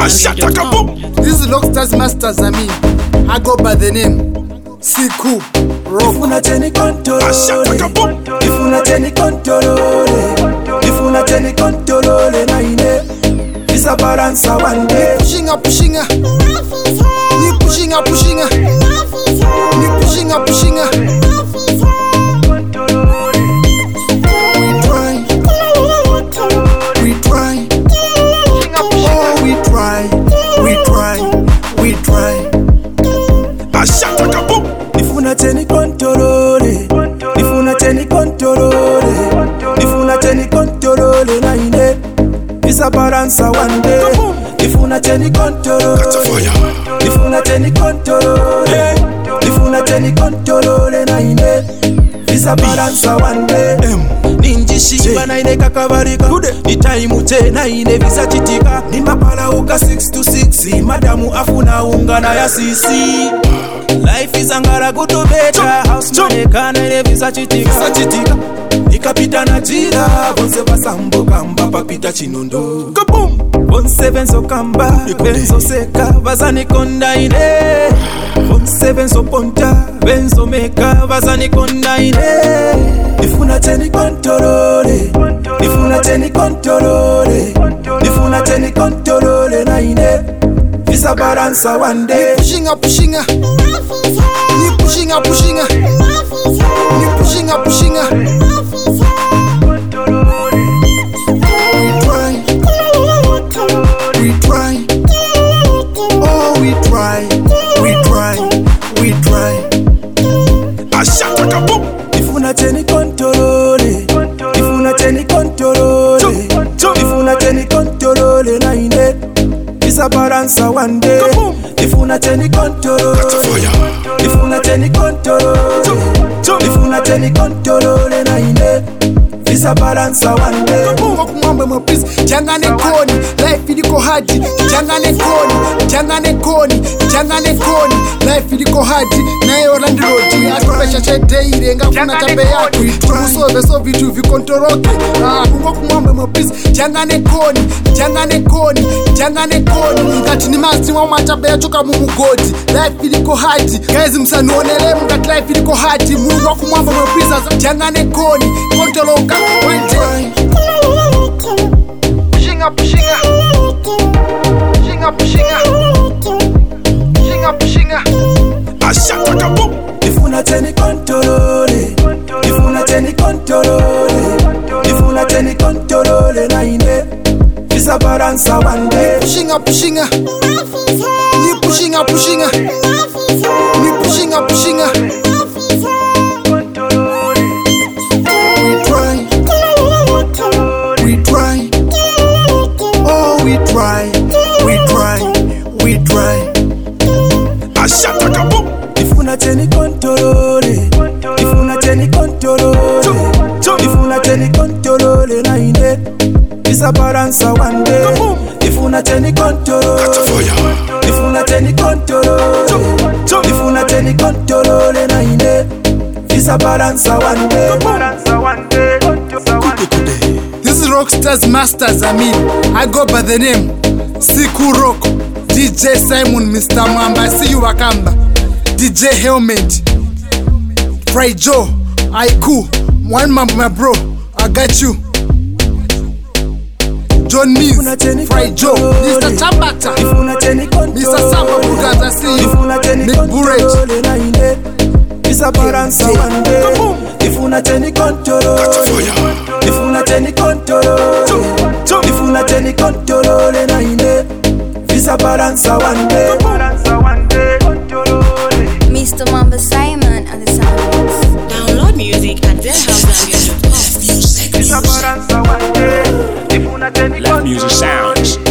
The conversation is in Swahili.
This is Rockstars Masters, I go by the name Siku Rock. Ifuna teni control, ifuna teni control, na ine. It's a balance one day. Pushing up, pushing up. Ni pushing up, pushing up. Ni pushing up, pushing up. We try. Oh, we try. Ifuna teni control, ifuna teni control, na ine. It's a balance one day. Ifuna teni control, ifuna teni control, na ine. It's a balance one day. Ninji shimba na ine kakabarika. Ni time te na ine visa chitika. Ni mapala uka 6 to 6. Madamu afuna unga na ya sisi. Life is angara kutu beta. House money kana ine visa chitika. Nikapita na jira. Bonse basambo kamba papita chinondo. Kaboom! Bonse benzo kamba. Benzo seka. Bazani konda ine. Bonse benzo ponta. Benzo meka. Bazani konda ine. Ifuna teni control, ifuna teni control, na ine. It's a balance one day. Pushing up, pushing up. Ni pushing up, pushing up. Ni pushing up, pushing up. We try. Oh, we try. Ifuna teni control, ifuna teni control, na ine. It's a balance one day. Ifuna teni control, ifuna teni control, na ine. It's a balance one day. Kumwamba mapisi, jangane koni. Life iliko hadi, jangane koni. Life iliko hadi, na yo landi roti. Atupesha chete irenga kuna tabe yako. Tumusove so vitu vikontoroke. Kumwamba mapisi, jangane koni. Ngati ni masti wa matabe ya choka mumugodi. Life iliko hadi, guys msanuonele mungati life iliko hadi. Mungu kumwamba mapisi, jangane koni. Kontoroka. Pushing up. Ifuna teni control, ifuna teni control, na ine. It's a balance one day. Pushing up. Ni pushing up. Ni pushing up. We try. Oh, we try. Ifuna teni control, ifuna teni control, na ine. It's a balance one day. Ifuna teni control, ifuna teni control, na ine. It's a balance one day. This is Rockstars Masters, I go by the name Siku Rock. DJ Simon, Mr. Mwamba, I see you Wakamba. DJ Helmet, Fry Joe, Aiku, one man, my bro, I got you. John Means, Fry Joe, Mr. Tabata, Mr. Samba Bugas, I see you. Nick Burrage. It's a balance one day. Ifuna teni control, ifuna teni control, na ine. It's a balance one day. Mr. Mamba Simon and the Sounds. Download music at thehousezambia.com. It's a balance one day. Love Music Sounds.